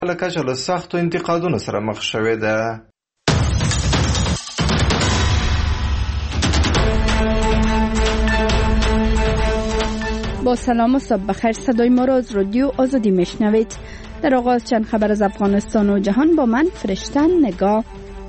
کچل سخت و انتقادونو سره مخ شوې ده. با سلام و صبح بخیر، صدای ما را از رادیو آزادی میشنوید. در آغاز چند خبر از افغانستان و جهان با من فرشته نگاه.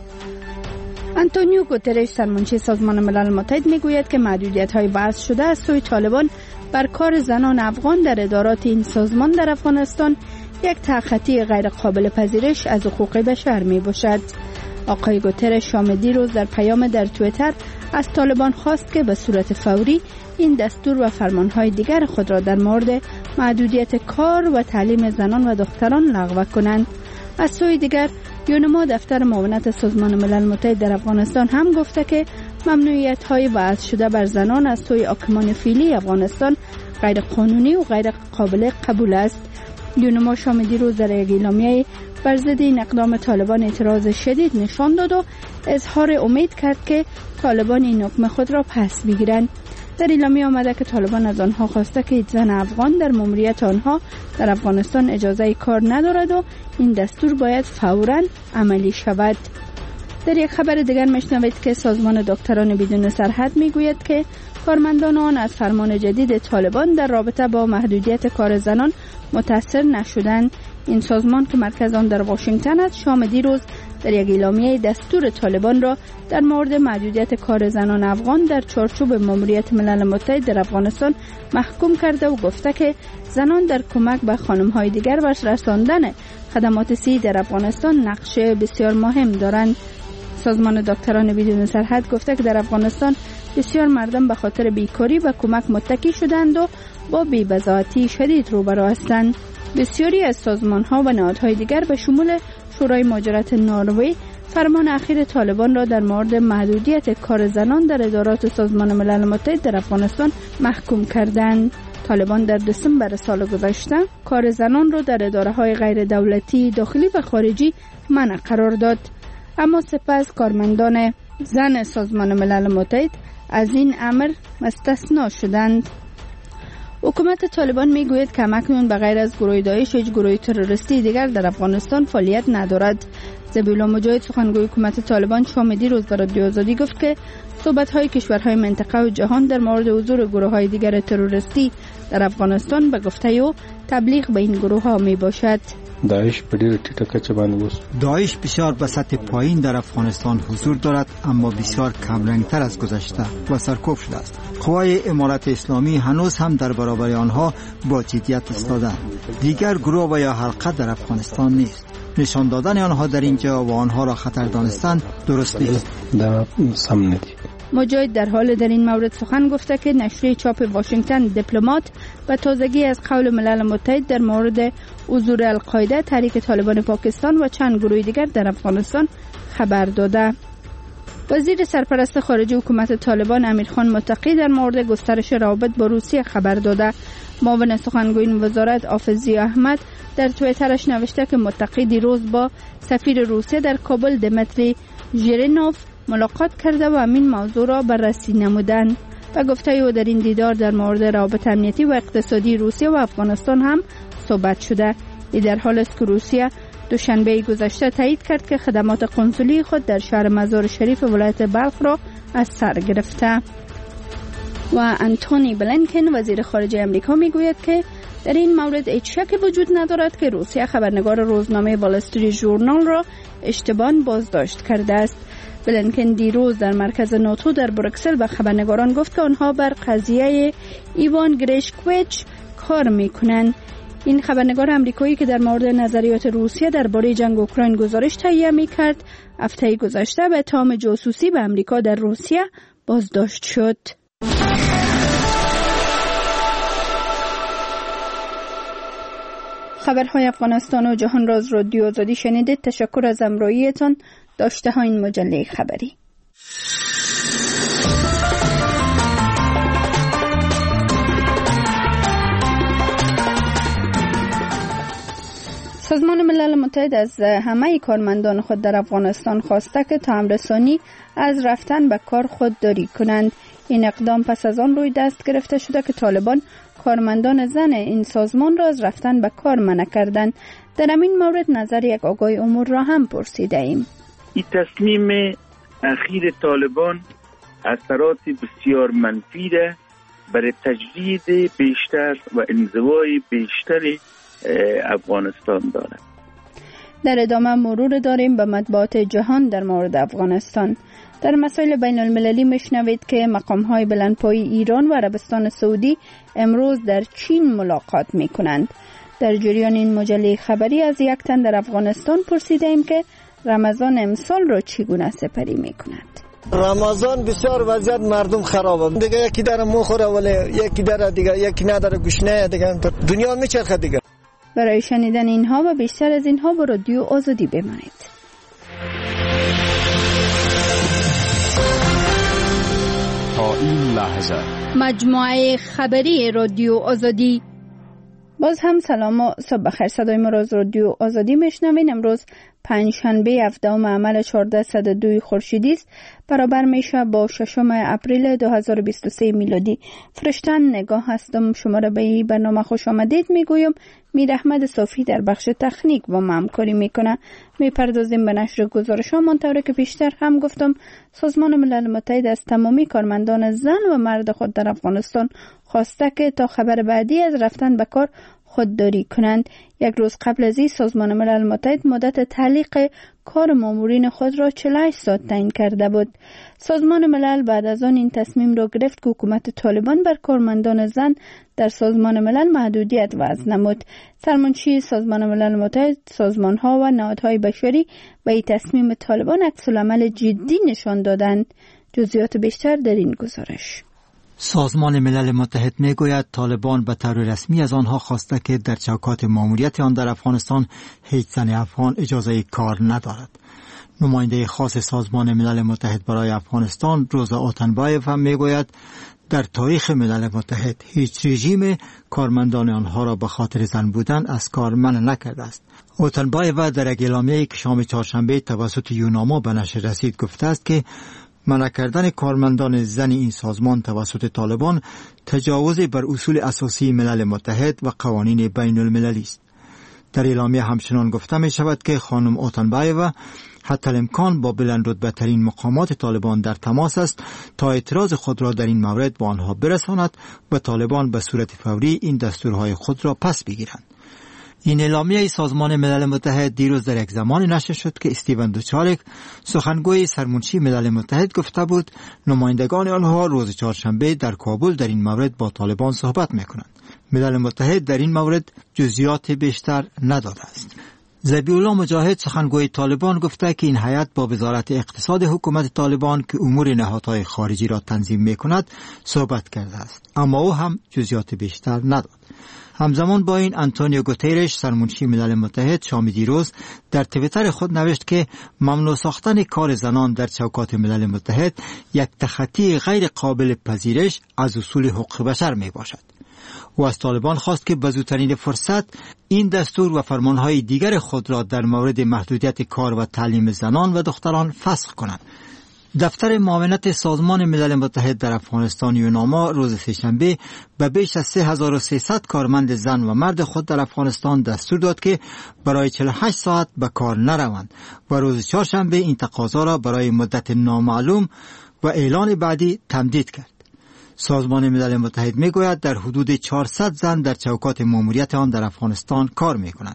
آنتونیو گوترش سرمنشی سازمان ملل متحد میگوید که محدودیت‌های وضع شده از سوی طالبان بر کار زنان افغان در ادارات این سازمان در افغانستان یک تخطی غیر قابل پذیرش از حقوق بشر می باشد. آقای گوترش شام دیروز در پیام در توییتر از طالبان خواست که به صورت فوری این دستور و فرمانهای دیگر خود را در مورد محدودیت کار و تعلیم زنان و دختران لغو کنند. از سوی دیگر یونما دفتر معاونت سازمان ملل متحد در افغانستان هم گفته که ممنوعیت‌های وضع شده بر زنان از سوی حاکمان فعلی افغانستان غیر قانونی و غیر قابل قبول است. یونما شام دیروز در یک اعلامیه بر ضد این اقدام طالبان اعتراض شدید نشان داد و اظهار امید کرد که طالبان این حکم خود را پس بگیرند. در اعلامیه آمده که طالبان از آنها خواسته که زن افغان در ماموریت آنها در افغانستان اجازه کار ندارد و این دستور باید فوراً عملی شود. در یک خبر دیگر میشنوید که سازمان دکتران بدون سرحد میگوید که کارمندان آن از فرمان جدید طالبان در رابطه با محدودیت کار زنان متاثر نشدند. این سازمان که مرکز آن در واشنگتن است شام دیروز در یک اعلامیه دستور طالبان را در مورد محدودیت کار زنان افغان در چارچوب ماموریت ملل متحد در افغانستان محکوم کرده و گفته که زنان در کمک به خانم‌های دیگر و رساندن خدمات صحی در افغانستان نقش بسیار مهم دارند. سازمان دکتران بدون سرحد گفته که در افغانستان بسیار مردم به خاطر بیکاری و کمک متکی شدند و با بی‌بضاعتی شدید روبرو هستند. بسیاری از سازمان‌ها و نهادهای دیگر به شمول شورای مهاجرت نروژ فرمان اخیر طالبان را در مورد محدودیت کار زنان در ادارات سازمان ملل متحد در افغانستان محکوم کردند. طالبان در دسامبر سال گذشته کار زنان را در اداره‌های غیر دولتی داخلی و خارجی منع قرار داد، اما سپس کارمندان زن سازمان ملل متحد از این امر مستثنا شدند. حکومت طالبان میگوید که اکنون بغیر از گروه داعش هیچ گروه تروریستی دیگر در افغانستان فعالیت ندارد. ذبیح الله مجاهد سخنگوی حکومت طالبان شام دیروز به رادیو آزادی گفت که صحبت‌های کشورهای منطقه و جهان در مورد حضور گروه‌های دیگر تروریستی در افغانستان به گفته او تبلیغ به این گروه‌ها میباشد. داعش په ډیره ټیټه کچه باندې اوس داعش بسیار به سطح پایین در افغانستان حضور دارد، اما بسیار کمرنگتر از گذشته و سرکوب شده است. قوای امارت اسلامی هنوز هم در برابر آنها با جدیت ایستادند. دیگر گروه و یا حلقه در افغانستان نیست. نشان دادن آنها در اینجا و آنها را خطر دانستن درست نیست. دا سم ندی. مجاهد در حال در این مورد سخن گفته که نشریه چاپ واشنگتن دیپلمات و تازگی از قول ملل متحد در مورد حضور القاعده، تحریک طالبان پاکستان و چند گروه دیگر در افغانستان خبر داده. وزیر سرپرست خارجه حکومت طالبان امیرخان متقی در مورد گسترش روابط با روسیه خبر داده. معاون سخنگوی این وزارت حافظ احمد در توییترش نوشته که متقی دیروز با سفیر روسیه در کابل دمیتری ژیرینوف ملاقات کرده و همین موضوع را بررسی نمودند و گفته او در این دیدار در مورد روابط امنیتی و اقتصادی روسیه و افغانستان هم صحبت شده. این در حال است که روسیه دوشنبه گذشته تایید کرد که خدمات قنسولی خود در شهر مزار شریف ولایت بلخ را از سر گرفته. و آنتونی بلینکن وزیر خارجه آمریکا میگوید که در این مورد هیچ شکی وجود ندارد که روسیه خبرنگار روزنامه وال استریت ژورنال را اشتباهاً بازداشت کرده است. بلینکن دیروز در مرکز ناتو در بروکسل به خبرنگاران گفت که آنها بر قضیه ایوان گریشکویچ کار میکنند. این خبرنگار آمریکایی که در مورد نظریات روسیه درباره جنگ اوکراین گزارش تهیه میکرد، هفته گذشته به اتهام جاسوسی به آمریکا در روسیه بازداشت شد. خبرهای افغانستان و جهان را از رادیو آزادی شنیدید. تشکر از همراهیتان. داشته ها این مجله خبری. سازمان ملل متحد از همه کارمندان خود در افغانستان خواسته که تا امرسانی از رفتن به کار خودداری کنند. این اقدام پس از آن روی دست گرفته شده که طالبان کارمندان زن این سازمان را از رفتن به کار منع کردند. در همین مورد نظر یک آقای امور را هم پرسیده ایم. این تصمیم اخیر طالبان اثرات بسیار منفی ده برای تجدید بیشتر و انزوای بیشتر افغانستان دارد. در ادامه مرور داریم به مطبوعات جهان در مورد افغانستان. در مسائل بین المللی میشنوید که مقام‌های بلندپایه ایران و عربستان سعودی امروز در چین ملاقات می‌کنند. در جریان این مجله خبری از یک تن در افغانستان پرسیدیم که رمضان امسال را چگونه سپری می‌کنند. رمضان بسیار وضعیت مردم خرابه دیگه، یکی داره میخوره ولی یکی داره دیگه، یکی نداره گشنه دیگه، دنیا میچرخه دیگه. برای شنیدن اینها و بیشتر از اینها با رادیو آزادی بمانید. تا این لحظه مجموعه خبری رادیو آزادی. باز هم سلام و صبح بخیر. صدای ما از رادیو آزادی میشنوین. امروز پنجشنبه 17 مهمل 1402 خورشیدی است، برابر میشه با 6 اپریل 2023 میلادی. فرشتن نگاه هستم، شما را به این برنامه خوش آمدید میگویم. میر احمد صافی در بخش تکنیک با ما همکاری میکنه. میپردازیم به نشر گزارش ها. منطوری که پیشتر هم گفتم، سازمان ملل متحد از تمامی کارمندان زن و مرد خود در افغانستان خواسته که تا خبر بعدی از رفتن به کار خودداری کنند. یک روز قبل از این سازمان ملل متحد مدت تعلیق کار مامورین خود را 48 ساعت تعیین کرده بود. سازمان ملل بعد از آن این تصمیم را گرفت که حکومت طالبان بر کارمندان زن در سازمان ملل محدودیت وضع نمود. سرمنشی سازمان ملل متحد، سازمان‌ها و نهادهای بشری به این تصمیم طالبان عکس‌العمل جدی نشان دادند. جزئیات بیشتر در این گزارش. سازمان ملل متحد میگوید طالبان به طور رسمی از آنها خواسته که در چوکات ماموریت آن در افغانستان هیچ زن افغان اجازه کار ندارد. نماینده خاص سازمان ملل متحد برای افغانستان روزا اوتنبایف هم میگوید در تاریخ ملل متحد هیچ رژیم کارمندان آنها را به خاطر زن بودن از کار منع نکرده است. اوتنبایف در یک اعلامیه‌ای که شام چهارشنبه توسط یوناما به نشر رسید گفته است که منع کردن کارمندان زن این سازمان توسط طالبان تجاوز بر اصول اساسی ملل متحد و قوانین بین المللی است. در اعلامیه همچنان گفته می شود که خانم اوتنبایوا حتی الامکان با بلند رتبه ترین مقامات طالبان در تماس است تا اعتراض خود را در این مورد با آنها برساند و طالبان به صورت فوری این دستورهای خود را پس بگیرند. این اعلامیه سازمان ملل متحد دیروز در یک زمان نشر شد که استیون دوچارک سخنگوی سرمنشی ملل متحد گفته بود نمایندگان آنها روز چهارشنبه در کابل در این مورد با طالبان صحبت میکنند. ملل متحد در این مورد جزئیات بیشتر نداده است. ذبیحالله مجاهد سخنگوی طالبان گفته که این هیئت با وزارت اقتصاد حکومت طالبان که امور نهادهای خارجی را تنظیم میکند صحبت کرده است، اما او هم جزئیات بیشتر نداد. همزمان با این آنتونیو گوتیرش سرمنشی ملل متحد شام دیروز در توییتر خود نوشت که ممنوع ساختن کار زنان در چوکات ملل متحد یک تخطی غیر قابل پذیرش از اصول حقوق بشر می باشد. او از طالبان خواست که به زودترین فرصت این دستور و فرمانهای دیگر خود را در مورد محدودیت کار و تعلیم زنان و دختران فسخ کنند. دفتر معاونت سازمان ملل متحد در افغانستان یوناما روز سه‌شنبه به بیش از 3300 کارمند زن و مرد خود در افغانستان دستور داد که برای 48 ساعت به کار نروند و روز چهارشنبه این تقاضا را برای مدت نامعلوم و اعلان بعدی تمدید کرد. سازمان ملل متحد میگوید در حدود 400 زن در چوکات ماموریت آن در افغانستان کار میکنند.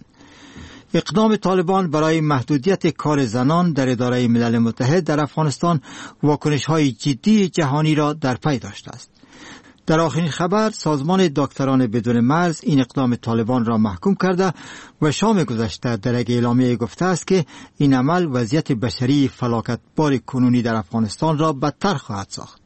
اقدام طالبان برای محدودیت کار زنان در اداره ملل متحد در افغانستان واکنش‌های جدی جهانی را در پی داشته است. در آخرین خبر سازمان دکتران بدون مرز این اقدام طالبان را محکوم کرده و شام گذشته در یک اعلامیه گفته است که این عمل وضعیت بشری فلاکتبار کنونی در افغانستان را بدتر خواهد ساخت.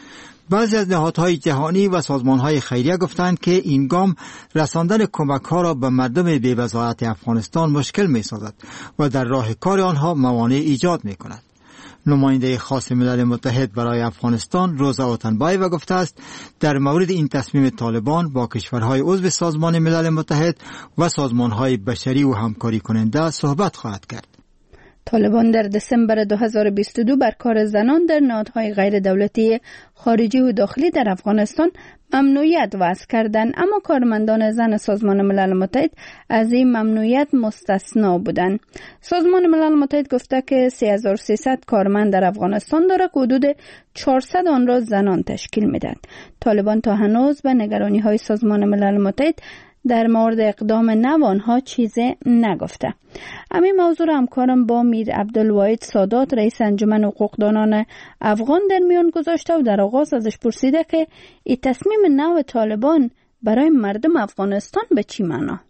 بعضی از نهادهای جهانی و سازمانهای خیریه گفتند که این گام رساندن کمک‌ها را به مردم بی‌وزارت افغانستان مشکل می‌سازد و در راه کار آنها موانع ایجاد می‌کند. نماینده خاص ملل متحد برای افغانستان روزا اوتنبایوا گفته است در مورد این تصمیم طالبان با کشورهای عضو سازمان ملل متحد و سازمانهای بشری و همکاری کننده صحبت خواهد کرد. طالبان در دسامبر 2022 بر کار زنان در نهادهای غیر دولتی خارجی و داخلی در افغانستان ممنوعیت وضع کردند، اما کارمندان زن سازمان ملل متحد از این ممنوعیت مستثنا بودند. سازمان ملل متحد گفته که 3300 کارمند در افغانستان دارد که حدود 400 آن را زنان تشکیل میدهند. طالبان تا هنوز به نگرانی‌های سازمان ملل متحد در مورد اقدام نو آنها چیزی نگفته. همین موضوع را همکارم با میر عبدالواحد سادات رئیس انجمن حقوقدانان افغان در میان گذاشته و در آغاز ازش پرسیده که این تصمیم نو طالبان برای مردم افغانستان به چی معنا؟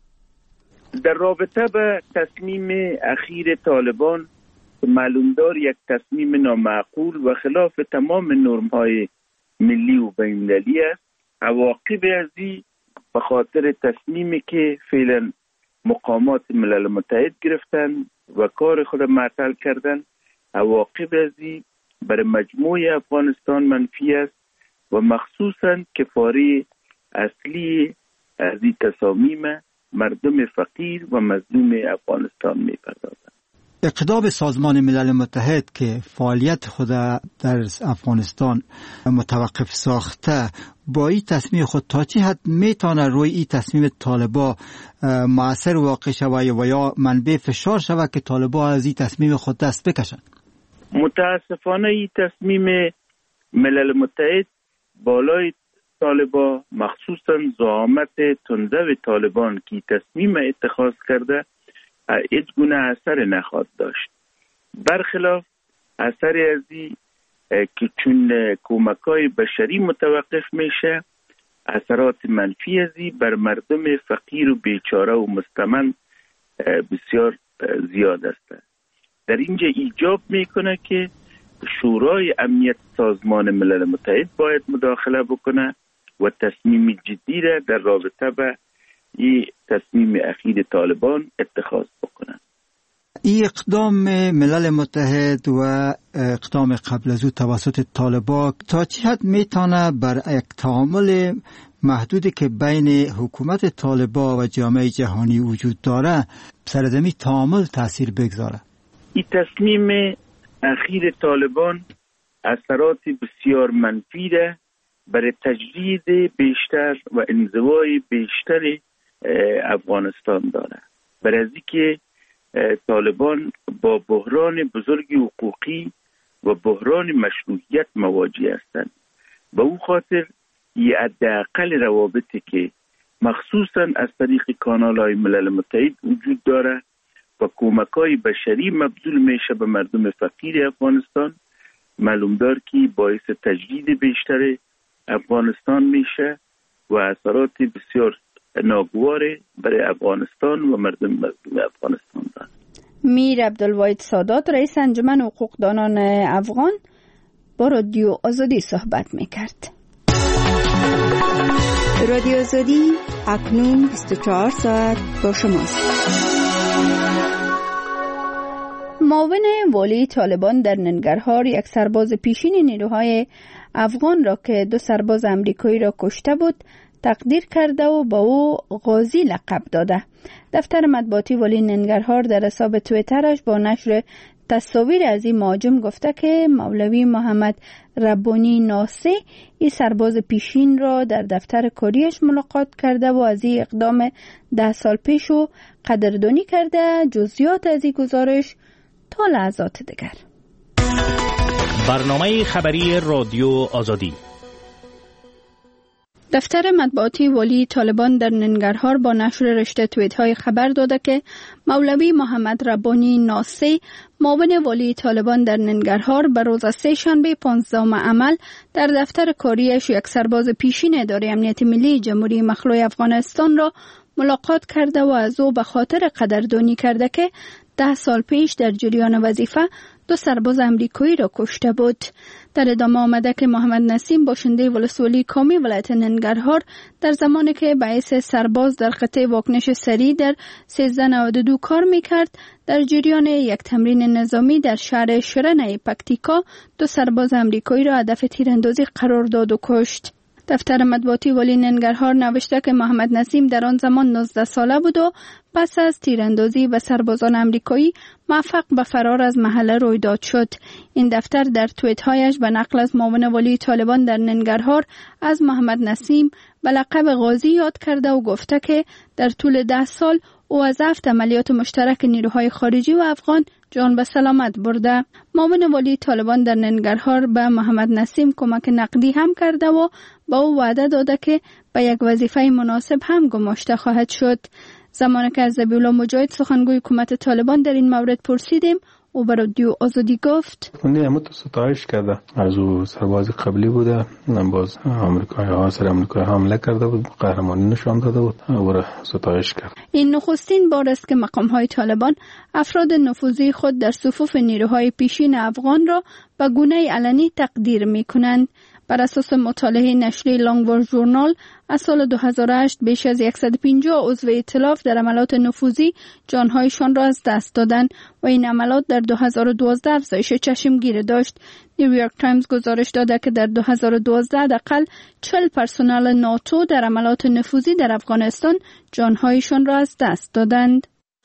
در رابطه به تصمیم اخیر طالبان معلوم دار یک تصمیم نامعقول و خلاف تمام نرم‌های ملی و بین‌المللی است. عواقب ازی به خاطر تصمیمی که فعلا مقامات ملل متحد گرفتن و کار خود معطل کردن، عواقب ازی بر مجموع افغانستان منفی است و مخصوصاً کفاره اصلی از این تصامیم مردم فقیر و مظلوم افغانستان می‌پردازند. اقدام سازمان ملل متحد که فعالیت خود در افغانستان متوقف ساخته، با این تصمیم خود تا چه حد میتونه روی این تصمیم طالبا مؤثر واقع شود و یا منبع فشار شود که طالبا از این تصمیم خود دست بکشن؟ متاسفانه این تصمیم ملل متحد بالای طالبا، مخصوصا زعامت تندرو طالبان که تصمیم اتخاذ کرده، هیچ گونه اثر نخواهد داشت. برخلاف اثر ازی که چون کمک‌های بشری متوقف میشه، اثرات منفی ازی بر مردم فقیر و بیچاره و مستمن بسیار زیاد است. در اینجا ایجاب میکنه که شورای امنیت سازمان ملل متحد باید مداخله بکنه و تصمیم جدی را در رابطه با این تصمیم اخیر طالبان اتخاذ بکنن. این اقدام ملل متحد و اقدام قبل از او توسط طالبان تا چه حد میتونه بر یک تعامل محدودی که بین حکومت طالبان و جامعه جهانی وجود داره سرزمین تعامل تاثیر بگذاره؟ این تصمیم اخیر طالبان اثرات بسیار منفی را برای تجدید بیشتر و انزوای بیشتر افغانستان داره. برای از اینکه طالبان با بحران بزرگ حقوقی و بحران مشروعیت مواجه هستند. به اون خاطر یه حداقل روابطی که مخصوصا از طریق کانال‌های ملل متحد وجود داره و کمک‌های بشری مبذول میشه به مردم فقیر افغانستان، معلوم دار که باعث تجدید بیشتر افغانستان میشه و اثرات بسیار ناگوار برای افغانستان و مردم افغانستان دارد. میر عبدالواحد سادات رئیس انجمن حقوقدانان افغان با رادیو آزادی صحبت میکرد. رادیو آزادی اکنون 24 ساعت با شماست. معاون والی طالبان در ننگرهار یک سرباز پیشین نیروهای افغان را که 2 سرباز امریکایی را کشته بود تقدیر کرده و با او غازی لقب داده. دفتر مطبوعاتی والی ننگرهار در حساب توییترش با نشر تصاویر از این مهاجم گفته که مولوی محمد ربانی ناصی این سرباز پیشین را در دفتر کاریش ملاقات کرده و از این اقدام 10 سال پیش و قدردانی کرده. جزئیات از این گزارش تا لحظات دیگر. برنامه خبری رادیو آزادی. دفتر مطبوعاتی والی طالبان در ننگرهار با نشر رشته توییت‌های خبر داده که مولوی محمد ربانی ناصی معاون والی طالبان در ننگرهار به روز سه‌شنبه 15 عمل در دفتر کاریش یک سرباز پیشین اداره امنیت ملی جمهوری مخلوع افغانستان را ملاقات کرده و از او به خاطر قدردانی کرده که 10 سال پیش در جریان وظیفه 2 سرباز امریکایی را کشته بود. در ادامه آمده که محمد نسیم باشنده ولسوالی کامی ولایت ننگرهار در زمانی که باعث سرباز در خطه واکنش سریع در 1392 کار میکرد در جریان یک تمرین نظامی در شهر شرنه پکتیکا 2 سرباز امریکایی را هدف تیراندازی قرار داد و کشت. دفتر مطبوعاتی والی ننگرهار نوشته که محمد نسیم در آن زمان 19 ساله بود و پس از تیراندازی به سربازان امریکایی موفق به فرار از محله رویداد شد. این دفتر در توییت هایش به نقل از معاون والی طالبان در ننگرهار از محمد نسیم به لقب غازی یاد کرده و گفته که در طول 10 سال او از 7 عملیات مشترک نیروهای خارجی و افغان جان به سلامت برده. معاون والی طالبان در ننگرهار به محمد نسیم کمک نقدی هم کرده و با او وعده داده که به یک وظیفه مناسب هم گماشته خواهد شد. زمانی که از ذبیحالله مجاهد سخنگوی حکومت طالبان در این مورد پرسیدیم، او به رادیو آزادی گفت اونی همه تو ستایش کرده، از او سرباز قبلی بوده، باز آمریکایی ها سر آمریکایی حمله کرده بود، قهرمانی نشان داده بود، او را ستایش کرد. این نخستین بار است که مقام های طالبان افراد نفوذی خود در صفوف نیروهای پیشین افغان را به گونه علنی تقدیر می کنند. بر اساس مطالعه نشریه لانگوار ژورنال از سال 2008 بیش از 150 عضو ائتلاف در عملیات نفوذی جانهایشان را از دست دادند و این عملیات در 2012 افزایش چشمگیر داشت. نیویورک تایمز گزارش داده که در 2012 حداقل 40 پرسنل ناتو در عملیات نفوذی در افغانستان جانهایشان را از دست دادند.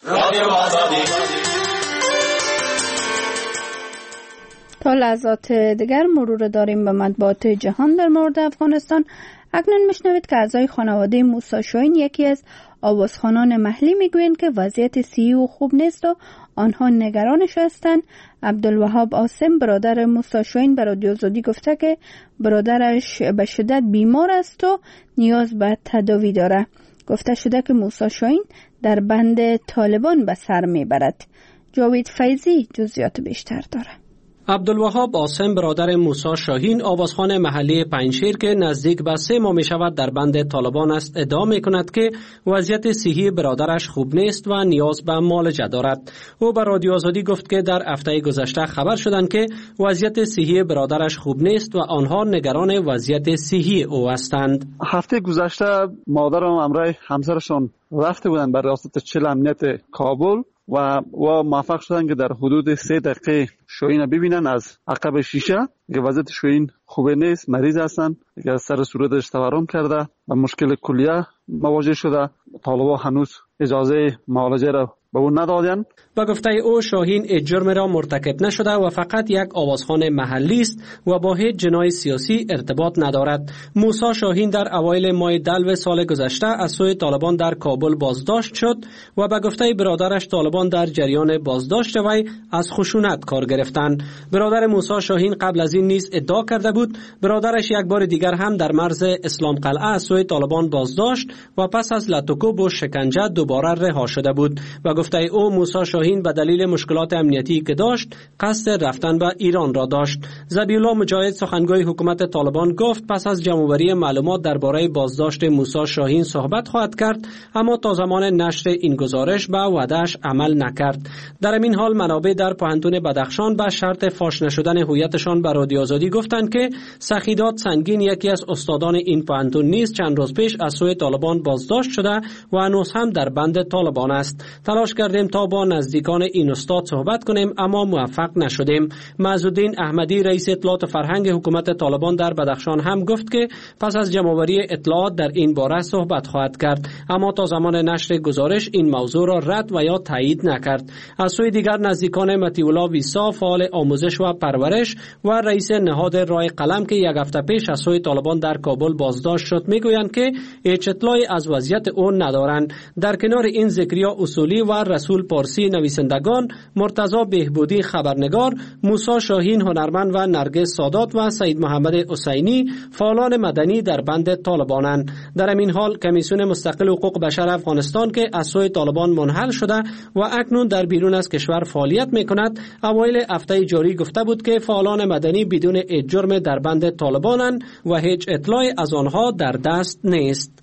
تا لحظات دیگر مرور داریم به مطبوعات جهان در مورد افغانستان. اکنون میشنوید که اعضای خانواده موسی شاهین، یکی از آوازخوانان محلی، میگویند که وضعیت صحی او خوب نیست و آنها نگرانش هستند. عبدالوهاب عاصم برادر موسی شاهین به رادیو آزادی گفته که برادرش به شدت بیمار است و نیاز به تداوی داره. گفته شده که موسی شاهین در بند طالبان به سر میبرد. جاوید فیضی جزئیات بیشتر داره. عبدالوهاب عاصم برادر موسی شاهین، آوازخوان محلی پنجشیر که نزدیک به 3 ماه می شود در بند طالبان است، ادعا می کند که وضعیت صحی برادرش خوب نیست و نیاز به معالجه دارد. او به رادیو آزادی گفت که در هفته گذشته خبر شدند که وضعیت صحی برادرش خوب نیست و آنها نگران وضعیت صحی او هستند. هفته گذشته مادرم همراه همسرشان رفته بودند برای ریاست چل امنیت کابل و موفق شدن که در حدود 3 دقیقه شاهین ببینن از عقب شیشه که وضعیت شاهین خوبه نیست، مریض هستن، که از سر صورتش تورم کرده و مشکل کلیه مواجه شده. طالبان هنوز اجازه معالجه را به او ندادن. با گفته او شاهین هیچ جرم را مرتکب نشده و فقط یک آوازخوان محلی است و با هیچ جناح سیاسی ارتباط ندارد. موسی شاهین در اوایل ماه دلو سال گذشته از سوی طالبان در کابل بازداشت شد و با گفته برادرش طالبان در جریان بازداشت وی از خشونت کار گرفتند. برادر موسی شاهین قبل از این نیز ادعا کرده بود برادرش یک بار دیگر هم در مرز اسلام قلعه از سوی طالبان بازداشت و پس از لطوکوب و شکنجه دوباره رها شده بود. و گفته او موسی شاهین به دلیل مشکلات امنیتی که داشت قصد رفتن به ایران را داشت. ذبیحالله مجاهد سخنگوی حکومت طالبان گفت پس از جمع‌آوری معلومات درباره بازداشت موسی شاهین صحبت خواهد کرد، اما تا زمان نشر این گزارش به وعده‌اش عمل نکرد. در این حال منابع در پوهنتون بدخشان به شرط فاش نشدن هویتشان به رادیو آزادی گفتند که سخیدات سنگین، یکی از استادان این پوهنتون نیز چند روز پیش از سوی طالبان بازداشت شده و هنوز هم در بند طالبان است. تلاش کردیم تا با نزدیکان این استاد صحبت کنیم اما موفق نشدیم. معزالدین احمدی رئیس اطلاعات فرهنگ حکومت طالبان در بدخشان هم گفت که پس از جمع‌آوری اطلاعات در این باره صحبت خواهد کرد، اما تا زمان نشر گزارش این موضوع را رد و یا تایید نکرد. از سوی دیگر نزدیکان مطیع‌الله ویسا فعال آموزش و پرورش و رئیس نهاد رای قلم که یک هفته پیش از سوی طالبان در کابل بازداشت شد میگویند که هیچ اطلاعی از وضعیت او ندارند. در کنار این ذکریا اصولی و رسول پارسی نویسندگان، مرتضی بهبودی خبرنگار، موسی شاهین هنرمند و نرگس سادات و سید محمد حسینی فعالان مدنی در بند طالبانند. در این حال کمیسیون مستقل حقوق بشر افغانستان که از سوی طالبان منحل شده و اکنون در بیرون از کشور فعالیت میکند، اوایل هفته جاری گفته بود که فعالان مدنی بدون هیچ جرم در بند طالبانند و هیچ اطلاعی از آنها در دست نیست.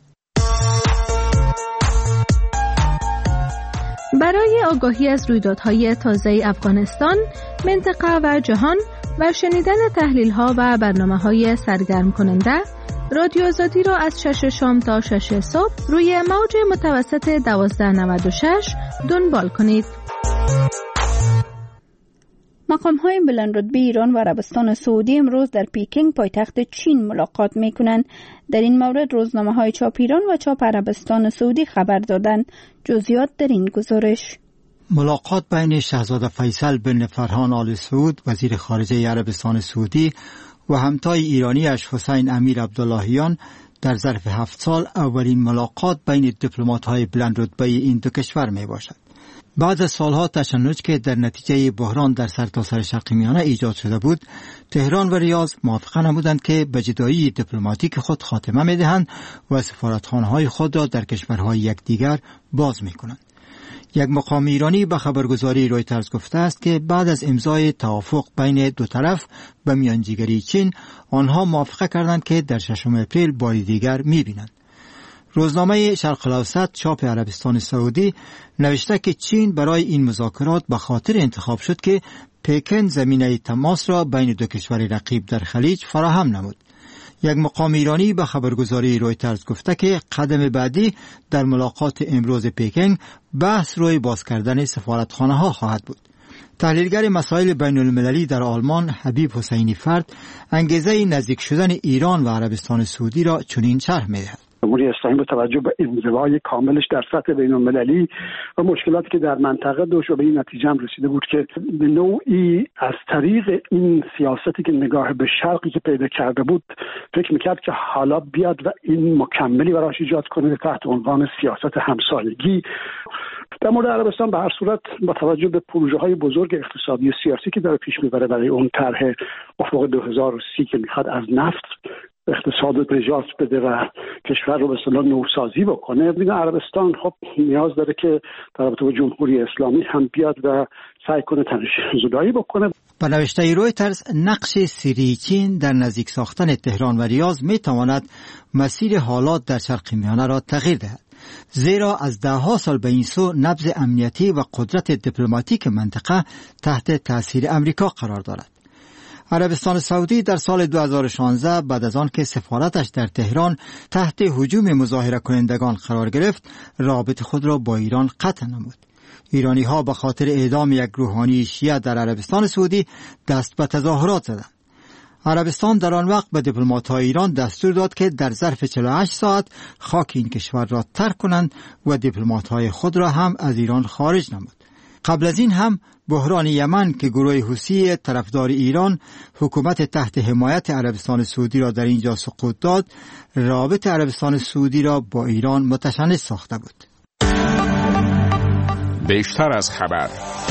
برای آگاهی از رویدادهای تازه افغانستان، منطقه و جهان و شنیدن تحلیل‌ها و برنامه‌های سرگرم کننده، رادیو آزادی را از 6 شام تا 6 صبح روی موج متوسط 1296 دنبال کنید. مقام‌های بلندرتبه ایران و عربستان سعودی امروز در پکینگ پایتخت چین ملاقات می‌کنند. در این مورد روزنامه‌های چاپ ایران و چاپ عربستان سعودی خبر دادند. جزئیات در این گزارش. ملاقات بین شاهزاده فیصل بن فرحان آل سعود وزیر خارجه عربستان سعودی و همتای ایرانیش حسین امیر عبداللهیان در ظرف 7 سال اولین ملاقات بین دیپلمات‌های بلندرتبه این دو کشور میباشد. بعد از سالها تشنج که در نتیجه بحران در سرتاسر شرق میانه ایجاد شده بود، تهران و ریاض موافقه نمودند که به جدایی دیپلماتیک خود خاتمه میدهند و سفارتخانه‌های خود را در کشورهای یکدیگر باز میکنند. یک مقام ایرانی به خبرگزاری رویترز گفته است که بعد از امضای توافق بین دو طرف به میانجیگری چین، آنها موافقه کردند که در 6 اپریل باری دیگر میبینند. روزنامه شرق الاوسط چاپ عربستان سعودی نوشته که چین برای این مذاکرات به خاطر انتخاب شد که پکن زمینه تماس را بین دو کشور رقیب در خلیج فراهم نمود. یک مقام ایرانی به خبرگزاری رویترز گفته که قدم بعدی در ملاقات امروز پکن بحث روی باز کردن سفارتخانه ها خواهد بود. تحلیلگر مسائل بین المللی در آلمان حبیب حسینی فرد انگیزه نزدیک شدن ایران و عربستان سعودی را چنین شرح می‌دهد. جمهوری اسلامی با توجه به انزوای کاملش در سطح بین المللی و مشکلاتی که در منطقه داشت و به این نتیجه هم رسیده بود که به نوعی از طریق این سیاستی که نگاه به شرقی که پیدا کرده بود فکر میکرد که حالا بیاد و این مکملی براش ایجاد کنه تحت عنوان سیاست همسایگی. در مورد عربستان به هر صورت با توجه به پروژه‌های بزرگ اقتصادی و سیاسی که داره پیش میبره برای اون طرح افق 2030 که میخواد از نفت اقتصاد رو نجات بده و کشور رو به اصطلاح نوسازی بکنه، ببین عربستان خب نیاز داره که در رابطه با جمهوری اسلامی هم بیاد و سعی کنه تنش زدایی بکنه. با نوشته رویترز، نقش سری چین در نزدیک ساختن تهران و ریاض می تواند مسیر حالات در شرق میانه را تغییر دهد، زیرا از 10 سال به این سو نبض امنیتی و قدرت دیپلماتیک منطقه تحت تاثیر امریکا قرار دارد. عربستان سعودی در سال 2016 بعد از آن که سفارتش در تهران تحت هجوم مظاهره کنندگان قرار گرفت، رابطه خود را با ایران قطع نمود. ایرانی ها به خاطر اعدام یک روحانی شیعه در عربستان سعودی دست به تظاهرات زدند. عربستان در آن وقت به دیپلمات‌های ایران دستور داد که در ظرف 48 ساعت خاک این کشور را ترک کنند و دیپلمات‌های خود را هم از ایران خارج نمود. قبل از این هم بحران یمن که گروه حوثی طرفدار ایران حکومت تحت حمایت عربستان سعودی را در اینجا سقوط داد، رابطه عربستان سعودی را با ایران متشنج ساخته بود. بیشتر از خبر.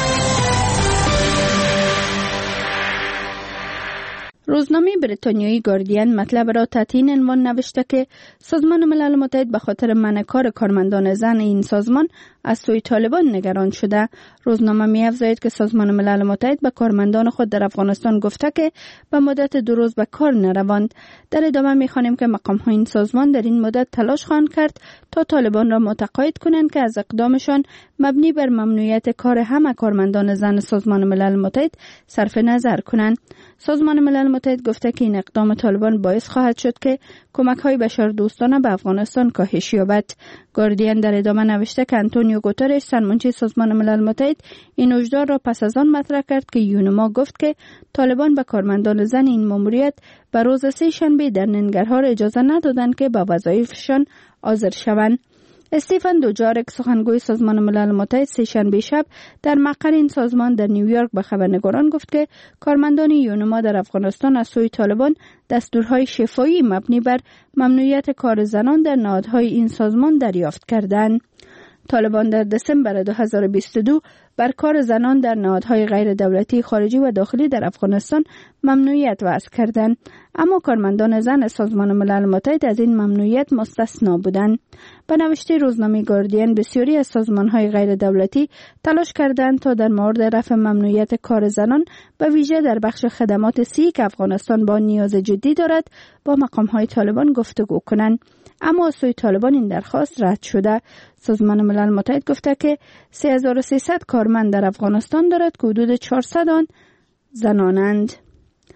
روزنامه بریتانیایی گاردین مطلب را تحت این عنوان نوشته که سازمان ملل متحد به خاطر منع کار کارمندان زن این سازمان از سوی طالبان نگران شده. روزنامه می‌افزاید که سازمان ملل متحد به کارمندان خود در افغانستان گفته که به مدت 2 روز به کار نروند. در ادامه می‌خوانیم که مقام‌های این سازمان در این مدت تلاش خواهند کرد تا طالبان را متقاعد کنند که از اقدامشان مبنی بر ممنوعیت کار همه کارمندان زن سازمان ملل متحد صرف نظر کنند. سازمان ملل متحد گفته که این اقدام طالبان باعث خواهد شد که کمک‌های بشردوستانه به افغانستان کاهش یابد. گاردین در ادامه نوشته که آنتونیو گوترش سرمنشی سازمان ملل متحد این هشدار را پس از آن مطرح کرد که یونما گفت که طالبان به کارمندان زن این ماموریت به روز 3 شنبه در ننگرهار اجازه ندادند که به وظایفشان حاضر شوند. استیفن دوجارک سخنگوی سازمان ملل متحد 3 شنبه شب در مقر این سازمان در نیویورک به خبرنگاران گفت که کارمندان یونما در افغانستان از سوی طالبان دستورهای شفاهی مبنی بر ممنوعیت کار زنان در نهادهای این سازمان دریافت کردند. طالبان در دسامبر 2022 بر کار زنان در نهادهای غیر دولتی خارجی و داخلی در افغانستان ممنوعیت وضع کردند، اما کارمندان زن سازمان ملل متحد از این ممنوعیت مستثنا بودند. به نوشته روزنامه گاردین، بسیاری از سازمانهای غیر دولتی تلاش کردند تا در مورد رفع ممنوعیت کار زنان به ویژه در بخش خدمات صحی که افغانستان با نیاز جدی دارد با مقامهای طالبان گفتگو کنند، اما از سوی طالبان این درخواست رد شده. سازمان ملل متحد گفته که 3300 کارمند در افغانستان دارد که حدود 400 آن زنانند.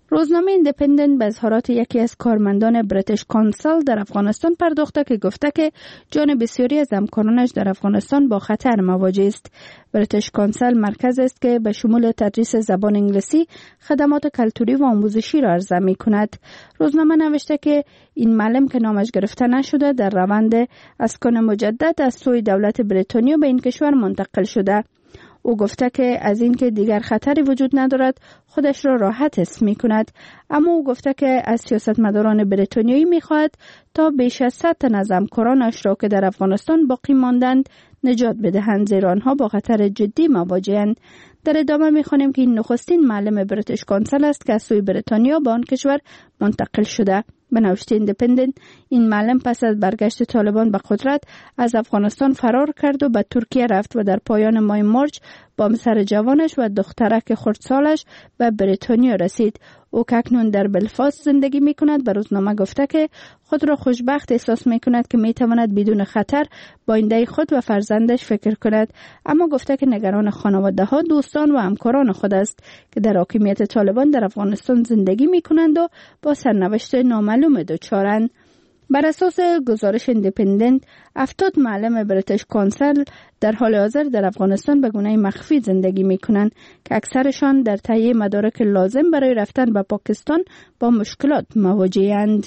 روزنامه ایندیپندنت به اظهارات یکی از کارمندان بریتیش کانسل در افغانستان پرداخته که گفته که جان بسیاری از همکارانش در افغانستان با خطر مواجه است. بریتیش کانسل مرکز است که به شمول تدریس زبان انگلیسی، خدمات کلتوری و آموزشی را عرضه می کند. روزنامه نوشته که این معلم که نامش گرفته نشده در روند اسکان مجدد از سوی دولت بریتانیا به این کشور منتقل شده. او گفته که از این که دیگر خطری وجود ندارد خودش را راحت حس می کند، اما او گفته که از سیاستمداران بریتانیایی می خواهد تا بیش از 100 تن از همکارانش را که در افغانستان باقی ماندند نجات بدهند، زیرا آنها با خطر جدی مواجه‌اند. در ادامه می خوانیم که این نخستین معلم بریتیش کانسل است که از سوی بریتانیا به آن کشور منتقل شده. به نوشته ایندیپندنت این معلم پس از برگشت طالبان به قدرت از افغانستان فرار کرد و به ترکیه رفت و در پایان ماه مارچ با همسر جوانش و دخترک خردسالش به بریتانیا رسید. او که اکنون در بلفاست زندگی می کند به روزنامه گفته که خود را خوشبخت احساس می کند که می تواند بدون خطر با آینده خود و فرزندش فکر کند، اما گفته که نگران خانواده ها، دوستان و همکاران خود است که در حاکمیت طالبان در افغانستان زندگی می کنند و با سرنوشت نامعلوم دچارند. بر اساس گزارش ایندیپندنت 70 معلم بریتیش کانسل در حال حاضر در افغانستان به گونه مخفی زندگی می کنند که اکثرشان در تهیه مدارک لازم برای رفتن به پاکستان با مشکلات مواجه‌اند.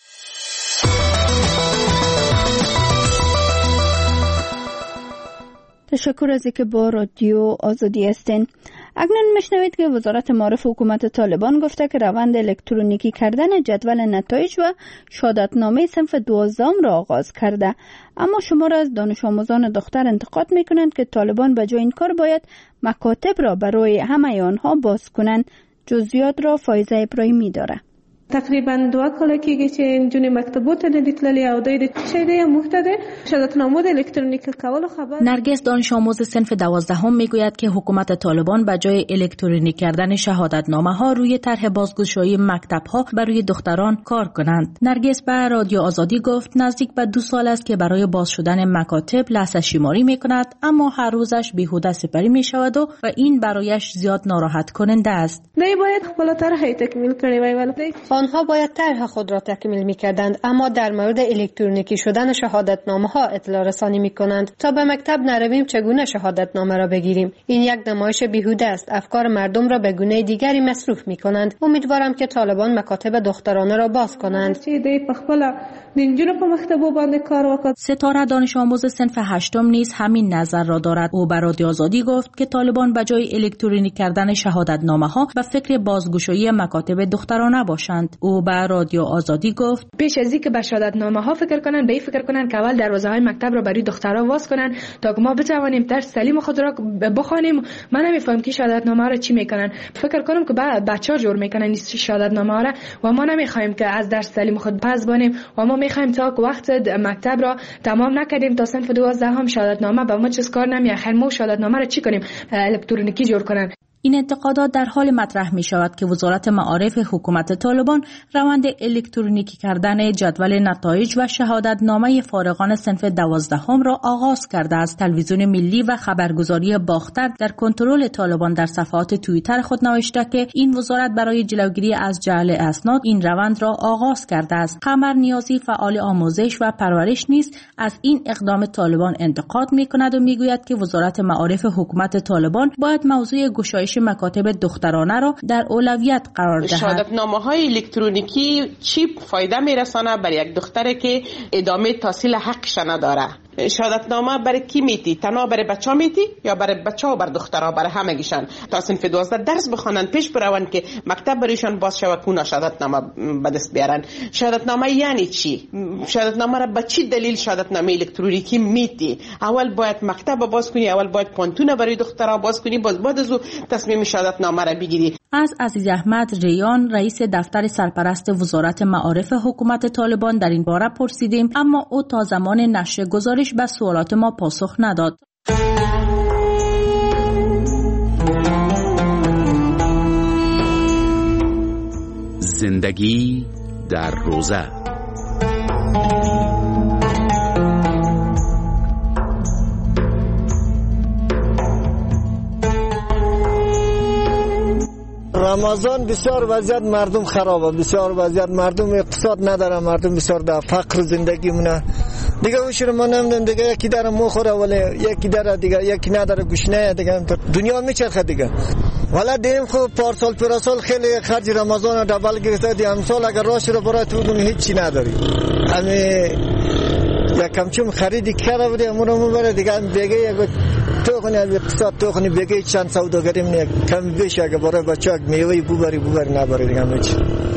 تشکر از اینکه با رادیو آزادی هستین. اکنون میشنوید که وزارت معارف حکومت طالبان گفته که روند الکترونیکی کردن جدول نتایج و شهادتنامه صنف 12 را آغاز کرده، اما شمار از دانش آموزان دختر انتقاد میکنند که طالبان به جای این کار باید مکاتب را برای همه آنها باز کنند. جزئیات را فایزه ابراهیمی داره. تقریبا 2 کال کېږي چې نجونې مکتبو ته نه دي تللې او دوی د څه دی مخته ده شهادتنامو د الکترونیک کولو خبر. نرگس دانش آموز صنف 12 میگوید که حکومت طالبان به جای الکترونیک کردن شهادتنامه ها روی طرح بازگشایی مکتب ها برای دختران کار کنند. نرگس به رادیو آزادی گفت نزدیک به 2 سال است که برای باز شدن مکاتب لحظه شماری میکند، اما هر روزش بیهوده سپری میشود و این برایش زیاد ناراحت کننده است. نه باید خپل طرح تکمیل کړي وای ولې آنها باید طرح خود را تکمیل می‌کردند، اما در مورد الکترونیکی شدن شهادتنامه‌ها اطلاع رسانی می‌کنند تا به مکتب نرویم چگونه شهادتنامه را بگیریم. این یک نمایش بیهوده است. افکار مردم را به گونه دیگری مصرف می‌کنند. امیدوارم که طالبان مکاتب دخترانه را باز کنند. ستاره دانش آموز صنف 8 نیز همین نظر را دارد. او به رادیو آزادی گفت که طالبان به جای الکترونیک کردن شهادتنامه‌ها به فکر بازگشایی مکاتب دخترانه باشند. او به رادیو آزادی گفت پیش از اینکه به شهادتنامه‌ها فکر کنند به این فکر کنند که اول دروازه‌های مکتب را برای دخترها باز کنند تا ما بتوانیم درس سلیم خود را بخوانیم. من نمی‌فهمم که شهادتنامه را چی میکنن. فکر کنم که بچه‌ها جور میکنن این شهادتنامه را و ما نمی‌خوایم که از درس سلیم خود پس بانیم و ما می‌خوایم تا وقت مکتب را تمام نکردیم تا صنف 12 هم شهادتنامه به ما چیز کار نمیاد. خیر ما شهادتنامه را چی کنیم؟ الکترونیکی جور کنن. این انتقادات در حال مطرح می شود که وزارت معارف حکومت طالبان روند الکترونیکی کردن جدول نتایج و شهادتنامه فارغان صنف 12 را آغاز کرده است. تلویزیون ملی و خبرگزاری باختر در کنترل طالبان در صفحات توییتر خود نوشته که این وزارت برای جلوگیری از جعل اسناد این روند را آغاز کرده است. قمر نیازی فعال آموزش و پرورش نیز از این اقدام طالبان انتقاد می کند و می گوید که وزارت معارف حکومت طالبان باید موضوع گشایش مکاتب دخترانه را در اولویت قرار دهد. شهادتنامه‌های الکترونیکی چی فایده میرسانه برای یک دختری که ادامه تحصیل حقش نداره؟ شهادتنامه برای کی میتی؟ تنها برای بچه‌ها میتی یا برای بچه‌ها و برای دخترها برای همگیشان تا صنف 12 درس بخوانند پیش بروند که مکتب برایشان باز شود کونه شهادتنامه به دست بیارن؟ شهادتنامه یعنی چی؟ شهادتنامه را به چی دلیل شهادتنامه الکترونیکی میتی؟ اول باید مکتب باز کنی، اول باید پانتون برای دخترها باز کنی، بعد از او تصمیم شهادتنامه را بگیری. از عزیز احمد ریان رئیس دفتر سرپرست وزارت معارف حکومت طالبان در این باره پرسیدیم، اما او تا زمان نشر گزارش به سوالات ما پاسخ نداد. زندگی در روزه. رمضان بسیار وضعیت مردم خرابه، بسیار وضعیت مردم اقتصاد نداره، مردم بسیار در فقر زندگی مونه دیگه. وشور ما نمیدونم دیگه، یکی داره موخوره ولی یکی داره دیگه، یکی نداره گوشنه دیگه، دنیا میچرخه دیگه. والا دیم خو پارسال پرسال خیلی خرج رمضان دبل گرفته دی، امسال اگر راش رو برای تو بگم هیچی نداری. امی یکم چون خریدی کرده بودی امون بره دیگه، بگه یک تو خونی از اقتصاد تو خونی بگه چند سوداگری من کم بیش اگه برای بچه میوه ببری نبری دیگه.